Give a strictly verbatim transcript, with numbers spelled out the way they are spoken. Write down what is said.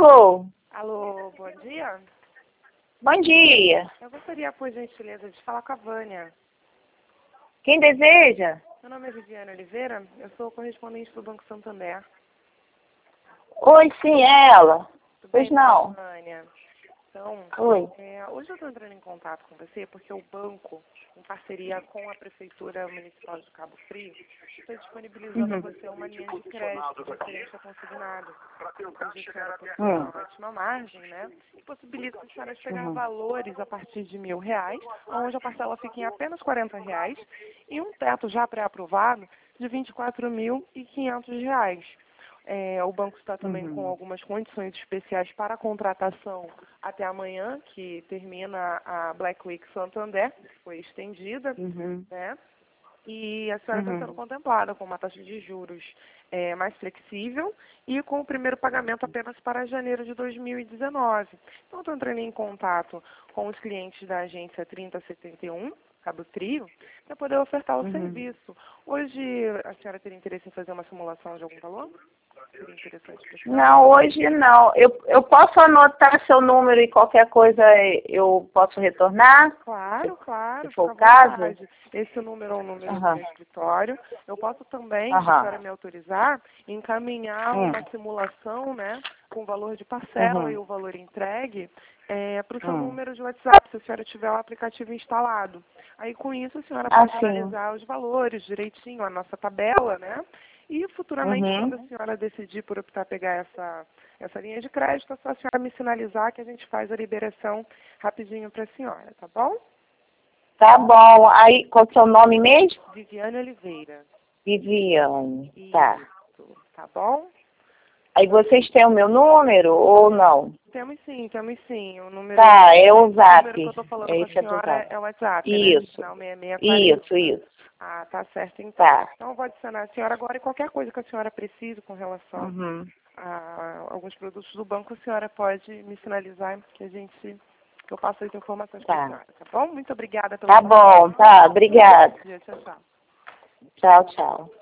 Alô? Alô, bom dia. Bom dia. Eu gostaria, por gentileza, de falar com a Vânia. Quem deseja? Meu nome é Viviane Oliveira, eu sou correspondente do Banco Santander. Oi, sim, é ela. Tudo Pois bem, não. Vânia? Então, Oi. é, hoje eu estou entrando em contato com você porque o banco, em parceria com a Prefeitura Municipal de Cabo Frio, está disponibilizando a Uhum. você uma linha de crédito referente a consignado. Onde a senhora possui Hum. uma ótima margem, né? Que possibilita a senhora pegar Uhum. valores a partir de mil reais, onde a parcela fica em apenas quarenta reais, e um teto já pré-aprovado de vinte e quatro mil e quinhentos reais. É, o banco está também com Uhum. algumas condições especiais para a contratação até amanhã, que termina a Black Week Santander, que foi estendida, Uhum. né? E a senhora está Uhum. sendo contemplada com uma taxa de juros é, mais flexível e com o primeiro pagamento apenas para janeiro de dois mil e dezenove. Então, estou entrando em contato com os clientes da agência trinta setenta e um, Cabo Frio, para poder ofertar o Uhum. serviço. Hoje, a senhora teria interesse em fazer uma simulação de algum valor? Seria interessante para a senhora? Não, hoje não. Eu, eu posso anotar seu número e qualquer coisa eu posso retornar? Claro, claro, Se for fica o à caso? vontade. Esse número é o número do Aham. meu escritório. Eu posso também, se a Aham. senhora me autorizar, encaminhar Hum. uma simulação, né, com o valor de parcela e Uhum. o valor entregue para o seu Hum. número de WhatsApp, se a senhora tiver o aplicativo instalado. Aí, com isso, a senhora Ah, pode sim. analisar os valores direitinho, a nossa tabela, né? E, futuramente, quando a Uhum. senhora decidir por optar pegar essa, essa linha de crédito, é só a senhora me sinalizar que a gente faz a liberação rapidinho para a senhora, tá bom? Tá bom. Aí, qual que é o nome mesmo? Viviane Oliveira. Viviane. Tá. Isso, tá bom? Aí vocês têm o meu número ou não? Temos sim, temos sim. O número, Tá, é o esse número que eu Zap. tô falando com a Esse é do senhora Zap. é o WhatsApp, né? Isso. Final seis seis quatro zero. Isso, isso. Ah, tá certo então. Tá. Então eu vou adicionar a senhora agora e qualquer coisa que a senhora precise com relação Uhum. a alguns produtos do banco, a senhora pode me sinalizar que a gente, que eu passo as informações para a Tá. senhora, tá bom? Muito obrigada pela Tá bom, tá. Obrigada. Tchau, tchau. Tchau, tchau.